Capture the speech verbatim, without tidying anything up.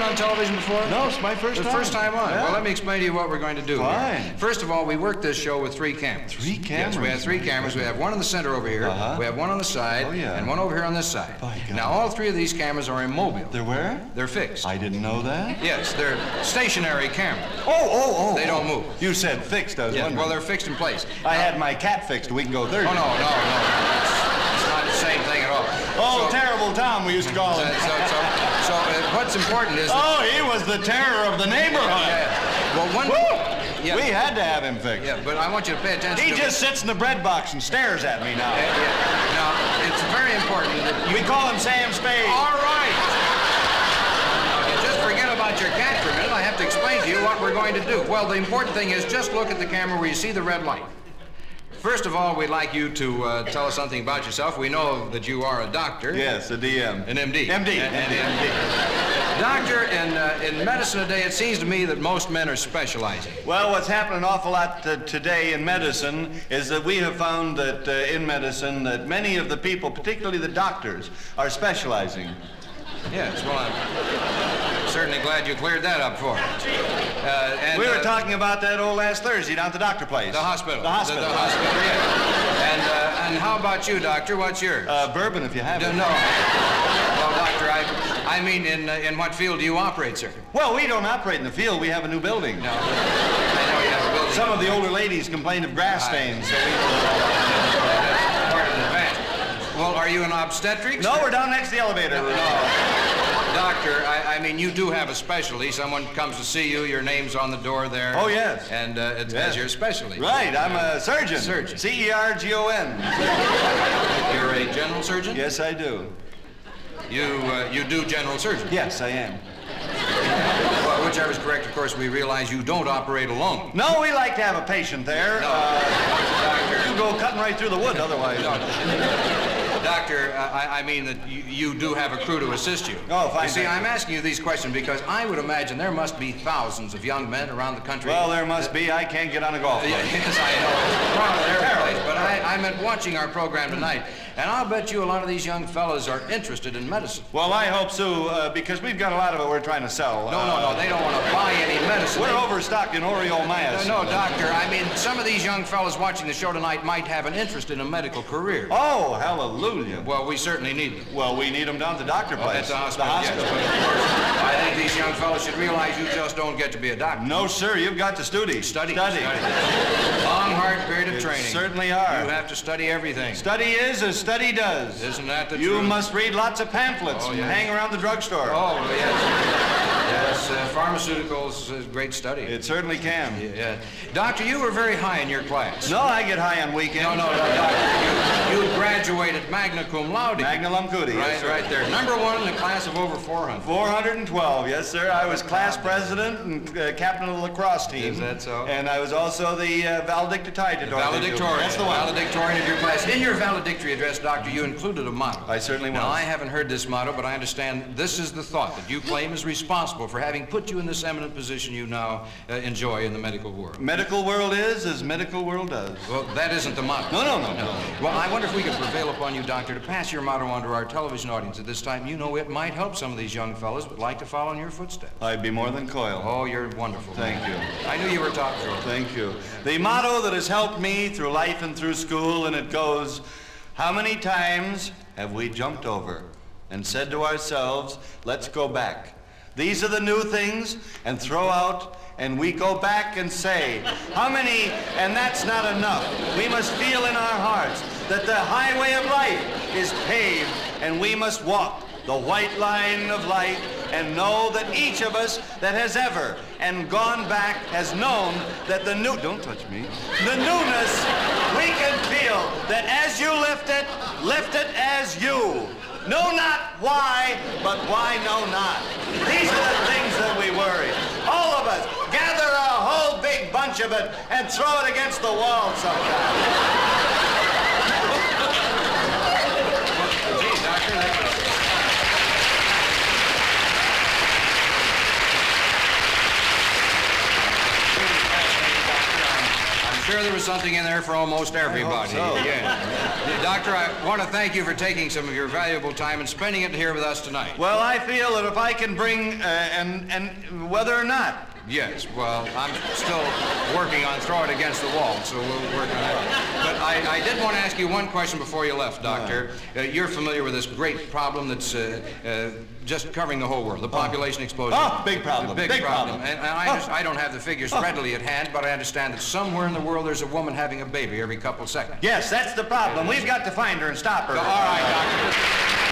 on television before? No, it's my first the time. The first time on? Yeah. Well, let me explain to you what we're going to do Fine. here. First of all, we work this show with three cameras. Three cameras? Yes, we have three cameras. We have one in the center over here, uh-huh. we have one on the side, oh, yeah. and one over here on this side. By God. Now, all three of these cameras are immobile. They're where? They're fixed. I didn't know that. Yes, they're stationary cameras. Oh, oh, oh. They don't move. You said fixed, I was Yeah, wondering. well, they're fixed in place. I now, had my cat fixed. We can go thirty. Oh, no, no, no. It's, it's not the same thing at all. Oh, so, Terrible Tom, we used to call him. So, so, so uh, what's important is... Oh, he was the terror of the neighborhood. Yeah. Well, one... Yeah. We had to have him fixed. Yeah, but I want you to pay attention He to... He just sits in the bread box and stares at me now. Yeah, yeah. Now, it's very important that you... We call him Sam Spade. All right. Now, you just forget about your cat for a minute. I have to explain to you what we're going to do. Well, the important thing is just look at the camera where you see the red light. First of all, we'd like you to uh, tell us something about yourself. We know that you are a doctor. Yes, a D M. An M D. M D. An M D. Doctor, in, uh, in medicine today, it seems to me that most men are specializing. Well, what's happening an awful lot uh, today in medicine is that we have found that uh, in medicine that many of the people, particularly the doctors, are specializing. Yes, well, I'm certainly glad you cleared that up for us. Uh, and, we were uh, talking about that old last Thursday down at the doctor place. The hospital. The hospital. The, the hospital, yeah. And, uh, and how about you, Doctor? What's yours? Uh, bourbon, if you have it. No, no, Doctor, I, I mean, in, uh, in what field do you operate, sir? Well, we don't operate in the field. We have a new building. No. I know you have a building. Some of the older ladies complain of grass stains, so we... That's part of the advantage. Well, are you an obstetrics? No, we're down next to the elevator. No. no. Doctor, I, I mean, you do have a specialty. Someone comes to see you, your name's on the door there. Oh, yes. And uh, it's yes. as your specialty. Right, I'm a surgeon. Surgeon. C E R G O N. You're a general surgeon? Yes, I do. You, uh, you do general surgery? Yes, I am. Well, whichever is correct, of course, we realize you don't operate alone. No, we like to have a patient there. No. Uh, Doctor. You go cutting right through the wood otherwise. No. Doctor, uh, I, I mean that you, you do have a crew to assist you. Oh, fine. You see, I'm asking you these questions because I would imagine there must be thousands of young men around the country. Well, there must be. I can't get on a golf course. Uh, yes, I know. It's proud of their place. But I, I meant watching our program tonight, and I'll bet you a lot of these young fellas are interested in medicine. Well, I hope so, uh, because we've got a lot of it we're trying to sell. No, no, no. They don't want to buy any medicine. We're they... overstocked in Oreo Mayas. No, no, Doctor. I mean, some of these young fellas watching the show tonight might have an interest in a medical career. Oh, hallelujah. Well, we certainly need them. Well, we need them down at the doctor place. Oh, at the hospital, the hospital. Yes, but of course, I think these young fellows should realize you just don't get to be a doctor. No, sir. You've got to study. Study. Study. Study. Long, hard period of It training. certainly are. You have to study everything. Study is as study does. Isn't that the You truth? must read lots of pamphlets Oh, and yes. hang around the drugstore. Oh, yes. Yes, uh, pharmaceuticals is great study. It certainly can. Yeah, yeah. Doctor, you were very high in your class. No, I get high on weekends. No, no, no, Doctor. You, you graduated magna cum laude. Magna cum laude. Right, yes, sir. right there. Number one in a class of over four hundred. four hundred twelve, yes, sir. I was class president and uh, captain of the lacrosse team. Is that so? And I was also the uh, valedictorian. Valedictorian. That's the one. Valedictorian of your class. In your valedictory address, Doctor, you included a motto. I certainly was. Now, I haven't heard this motto, but I understand this is the thought that you claim is responsible for having put you in this eminent position you now uh, enjoy in the medical world. Medical world is as medical world does. Well, that isn't the motto. No, no, no, no. Well, I wonder if we could prevail upon you, Doctor, to pass your motto on to our television audience at this time. You know it might help some of these young fellas that would like to follow in your footsteps. I'd be more than coil. Oh, you're wonderful. Thank you. I knew you were top drawer. Thank you. The motto that has helped me through life and through school, and it goes, how many times have we jumped over and said to ourselves, let's go back. These are the new things, and throw out, and we go back and say, how many, and that's not enough. We must feel in our hearts that the highway of life is paved, and we must walk the white line of light and know that each of us that has ever and gone back has known that the new, don't touch me, the newness, we can feel that as you lift it, lift it as you. Know not why, but why know not. These are the things that we worry. All of us, gather a whole big bunch of it and throw it against the wall sometime. Gee, Doctor, that's... I'm sure there was something in there for almost everybody. I hope so. Yeah. Doctor, I want to thank you for taking some of your valuable time and spending it here with us tonight. Well, I feel that if I can bring, uh, and, and whether or not, Yes, well, I'm still working on Throw It Against the Wall, so we'll work on that. But I, I did want to ask you one question before you left, Doctor. Uh, you're familiar with this great problem that's uh, uh, just covering the whole world, the population explosion. Oh, big problem, Big, big problem. problem. And, and I, just, I don't have the figures readily at hand, but I understand that somewhere in the world there's a woman having a baby every couple seconds. yes, that's the problem. We've got to find her and stop her. All right, Doctor.